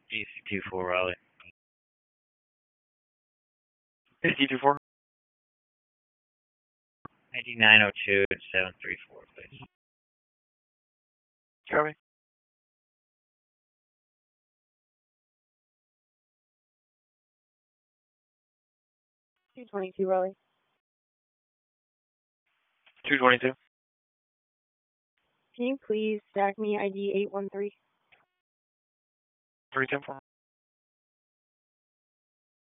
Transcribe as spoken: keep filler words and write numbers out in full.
G C two four Raleigh. G C two four. ninety-nine oh two seven three four, please. Copy. two twenty-two Raleigh. two twenty-two. Can you please stack me I D eight one three? three ten four.